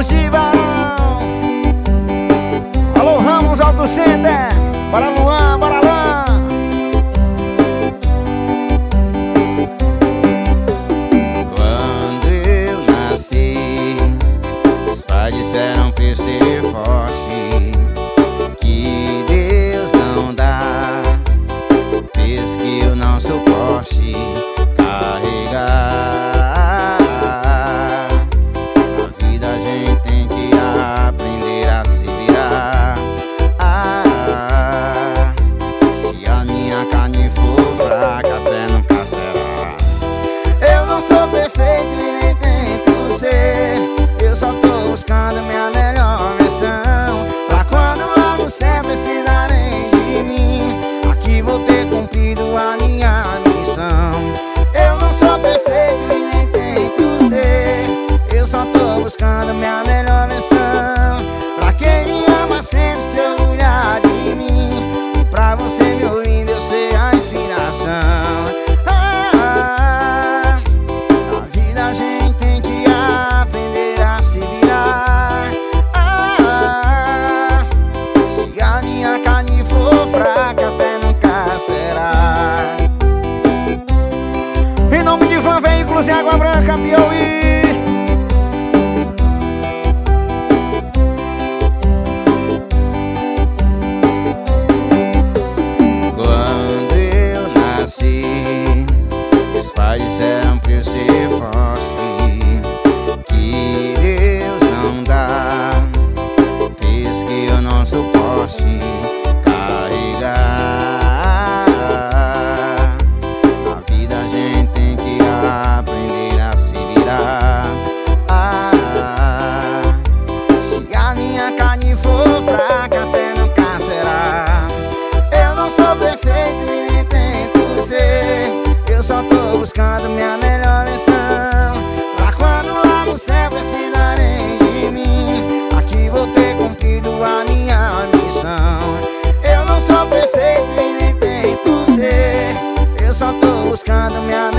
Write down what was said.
curtir, varão. Alô, Ramos Auto Center. Bora, Luan, bora, Luan. Quando eu nasci, os pais disseram pra eu ser forte, que Deus não dá, fez que eu não suporte carregar. A vida a gente tem que aprender a se virar. Se a minha carne for fraca, a fé nunca será. Eu não sou perfeito e nem tento ser, eu só tô buscando minha melhor versão, pra quando lá no céu precisarem de mim, aqui vou ter cumprido a minha missão. Eu não sou perfeito e nem tento ser, eu só tô buscando minha melhor versão, pra quem me ama sempre se orgulhar de mim, e pra você me ouvindo eu ser a inspiração. Na vida a gente tem que aprender a se virar. Se a minha carne for fraca, a fé nunca será. Em nome de Van Veículos em Água Branca, Piauí. Quando eu nasci, os pais disseram pra eu ser forte, que Deus não dá, fez que eu não suporte carregar. A vida a gente tem que aprender a se virar. Se a minha carne for fraca, a fé nunca será. Eu não sou perfeito e nem tento ser, eu só tô buscando minha melhor versão, pra quando lá no céu precisarem de mim, aqui vou ter cumprido a minha missão. Eu não sou perfeito e nem tento ser, eu só tô buscando minha